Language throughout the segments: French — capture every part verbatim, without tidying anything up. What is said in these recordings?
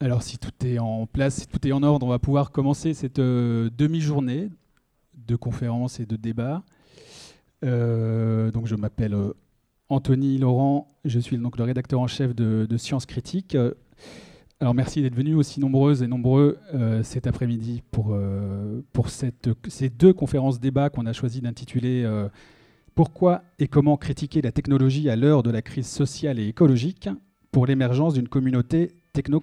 Alors si tout est en place, si tout est en ordre, on va pouvoir commencer cette euh, demi-journée de conférences et de débats. Euh, donc je m'appelle euh, Anthony Laurent, je suis donc le rédacteur en chef de, de Sciences Critiques. Alors merci d'être venus aussi nombreuses et nombreux euh, cet après-midi pour, euh, pour cette, ces deux conférences débats qu'on a choisi d'intituler euh, « Pourquoi et comment critiquer la technologie à l'heure de la crise sociale et écologique pour l'émergence d'une communauté technocritique ».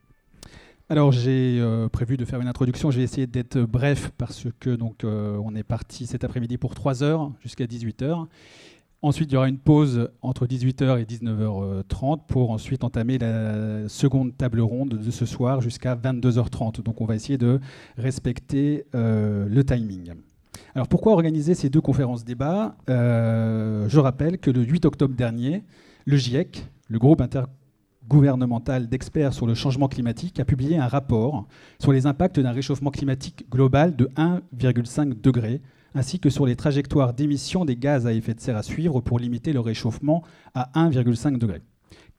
Alors j'ai euh, prévu de faire une introduction, je vais essayer d'être bref parce que donc, euh, on est parti cet après-midi pour trois heures jusqu'à dix-huit heures. Ensuite, il y aura une pause entre dix-huit heures et dix-neuf heures trente pour ensuite entamer la seconde table ronde de ce soir jusqu'à vingt-deux heures trente. Donc on va essayer de respecter euh, le timing. Alors pourquoi organiser ces deux conférences débats ? euh, Je rappelle que le huit octobre dernier, le GIEC, le groupe intergouvernemental d'experts sur le changement climatique, a publié un rapport sur les impacts d'un réchauffement climatique global de un virgule cinq degré, ainsi que sur les trajectoires d'émissions des gaz à effet de serre à suivre pour limiter le réchauffement à un virgule cinq degré. Qu'apprend-on ?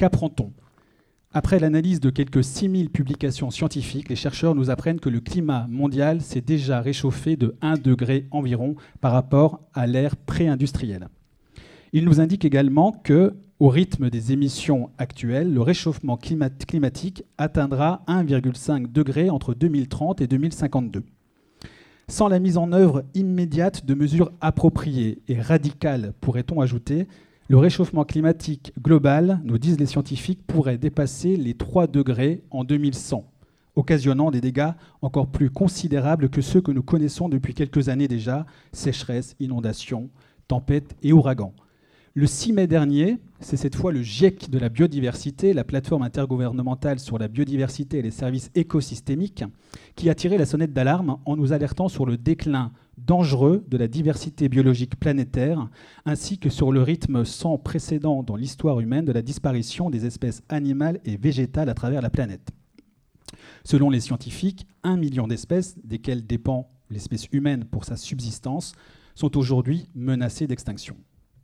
Après l'analyse de quelques six mille publications scientifiques, les chercheurs nous apprennent que le climat mondial s'est déjà réchauffé de un degré environ par rapport à l'ère pré-industrielle. Ils nous indiquent également que, au rythme des émissions actuelles, le réchauffement climat- climatique atteindra un virgule cinq degré entre deux mille trente et deux mille cinquante-deux. Sans la mise en œuvre immédiate de mesures appropriées et radicales, pourrait-on ajouter, le réchauffement climatique global, nous disent les scientifiques, pourrait dépasser les trois degrés en deux mille cent, occasionnant des dégâts encore plus considérables que ceux que nous connaissons depuis quelques années déjà, sécheresse, inondations, tempêtes et ouragans. Le six mai dernier, c'est cette fois le GIEC de la biodiversité, la plateforme intergouvernementale sur la biodiversité et les services écosystémiques, qui a tiré la sonnette d'alarme en nous alertant sur le déclin dangereux de la diversité biologique planétaire, ainsi que sur le rythme sans précédent dans l'histoire humaine de la disparition des espèces animales et végétales à travers la planète. Selon les scientifiques, un million d'espèces, desquelles dépend l'espèce humaine pour sa subsistance, sont aujourd'hui menacées d'extinction.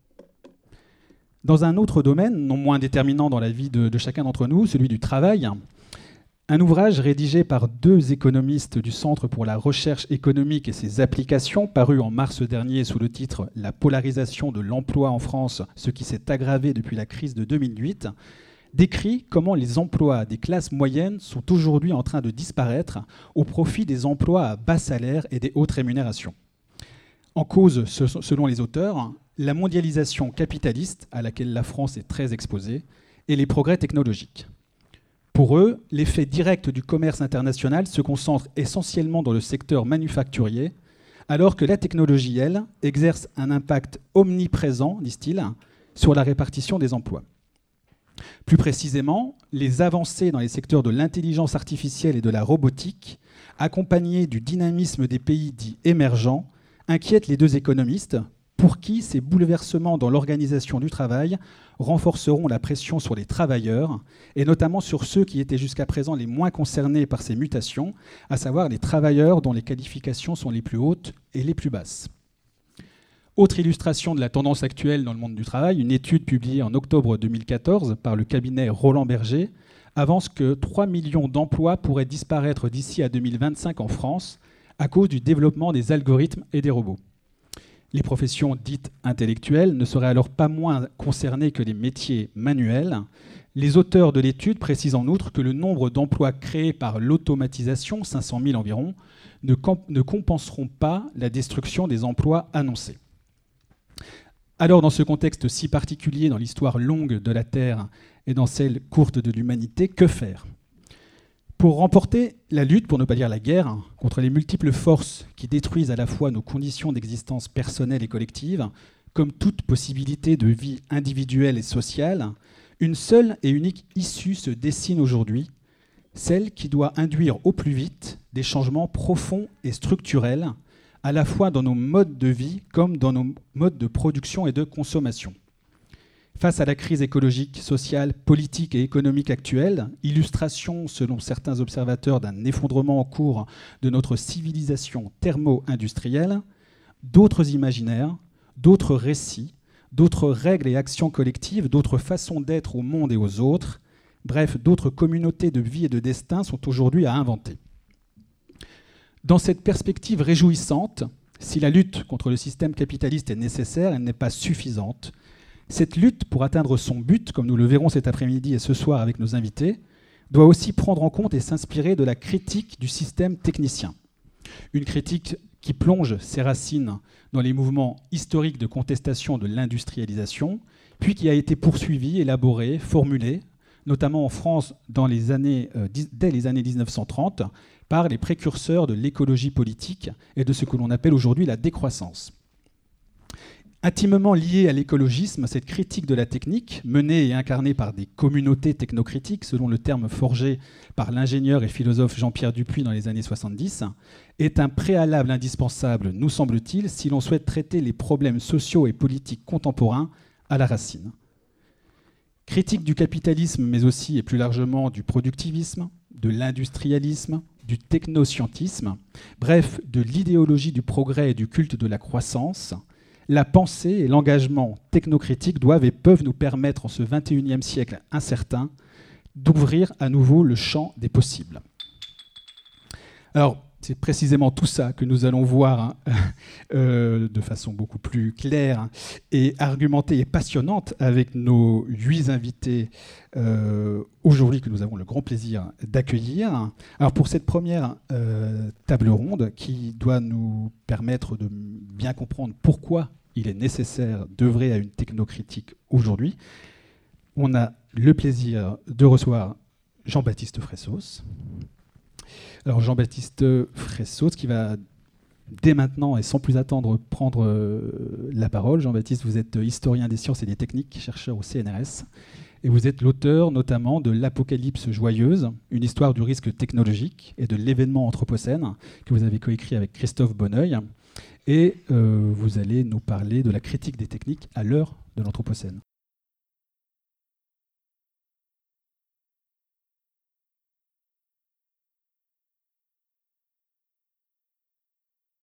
Dans un autre domaine, non moins déterminant dans la vie de, de chacun d'entre nous, celui du travail, un ouvrage rédigé par deux économistes du Centre pour la recherche économique et ses applications, paru en mars dernier sous le titre « La polarisation de l'emploi en France, ce qui s'est aggravé depuis la crise de deux mille huit », décrit comment les emplois des classes moyennes sont aujourd'hui en train de disparaître au profit des emplois à bas salaire et des hautes rémunérations. En cause, selon les auteurs, la mondialisation capitaliste à laquelle la France est très exposée et les progrès technologiques. Pour eux, l'effet direct du commerce international se concentre essentiellement dans le secteur manufacturier, alors que la technologie, elle, exerce un impact omniprésent, disent-ils, sur la répartition des emplois. Plus précisément, les avancées dans les secteurs de l'intelligence artificielle et de la robotique, accompagnées du dynamisme des pays dits émergents, inquiètent les deux économistes, pour qui ces bouleversements dans l'organisation du travail renforceront la pression sur les travailleurs, et notamment sur ceux qui étaient jusqu'à présent les moins concernés par ces mutations, à savoir les travailleurs dont les qualifications sont les plus hautes et les plus basses. Autre illustration de la tendance actuelle dans le monde du travail, une étude publiée en octobre deux mille quatorze par le cabinet Roland Berger avance que trois millions d'emplois pourraient disparaître d'ici à deux mille vingt-cinq en France à cause du développement des algorithmes et des robots. Les professions dites intellectuelles ne seraient alors pas moins concernées que les métiers manuels. Les auteurs de l'étude précisent en outre que le nombre d'emplois créés par l'automatisation, cinq cent mille environ, ne, comp- ne compenseront pas la destruction des emplois annoncés. Alors, dans ce contexte si particulier dans l'histoire longue de la Terre et dans celle courte de l'humanité, que faire ? Pour remporter la lutte, pour ne pas dire la guerre, contre les multiples forces qui détruisent à la fois nos conditions d'existence personnelles et collectives, comme toute possibilité de vie individuelle et sociale, une seule et unique issue se dessine aujourd'hui, celle qui doit induire au plus vite des changements profonds et structurels, à la fois dans nos modes de vie comme dans nos modes de production et de consommation. Face à la crise écologique, sociale, politique et économique actuelle, illustration selon certains observateurs d'un effondrement en cours de notre civilisation thermo-industrielle, d'autres imaginaires, d'autres récits, d'autres règles et actions collectives, d'autres façons d'être au monde et aux autres, Bref, d'autres communautés de vie et de destin sont aujourd'hui à inventer. Dans cette perspective réjouissante, si la lutte contre le système capitaliste est nécessaire, elle n'est pas suffisante. Cette lutte, pour atteindre son but, comme nous le verrons cet après-midi et ce soir avec nos invités, doit aussi prendre en compte et s'inspirer de la critique du système technicien. Une critique qui plonge ses racines dans les mouvements historiques de contestation de l'industrialisation, puis qui a été poursuivie, élaborée, formulée, notamment en France dans les années, euh, dès les années dix-neuf cent trente, par les précurseurs de l'écologie politique et de ce que l'on appelle aujourd'hui la décroissance. Intimement liée à l'écologisme, cette critique de la technique, menée et incarnée par des communautés technocritiques, selon le terme forgé par l'ingénieur et philosophe Jean-Pierre Dupuy dans les années soixante-dix, est un préalable indispensable, nous semble-t-il, si l'on souhaite traiter les problèmes sociaux et politiques contemporains à la racine. Critique du capitalisme, mais aussi et plus largement du productivisme, de l'industrialisme, du technoscientisme, bref, de l'idéologie du progrès et du culte de la croissance, la pensée et l'engagement technocritique doivent et peuvent nous permettre, en ce vingt et unième siècle incertain, d'ouvrir à nouveau le champ des possibles. Alors, c'est précisément tout ça que nous allons voir hein, euh, de façon beaucoup plus claire et argumentée et passionnante avec nos huit invités euh, aujourd'hui que nous avons le grand plaisir d'accueillir. Alors pour cette première euh, table ronde qui doit nous permettre de bien comprendre pourquoi il est nécessaire d'œuvrer à une technocritique aujourd'hui, on a le plaisir de recevoir Jean-Baptiste Fressos. Alors Jean-Baptiste Fressos qui va dès maintenant et sans plus attendre prendre euh, la parole. Jean-Baptiste, vous êtes historien des sciences et des techniques, chercheur au C N R S, et vous êtes l'auteur notamment de L'Apocalypse joyeuse, une histoire du risque technologique et de l'événement anthropocène, que vous avez coécrit avec Christophe Bonneuil. Et euh, vous allez nous parler de la critique des techniques à l'heure de l'anthropocène.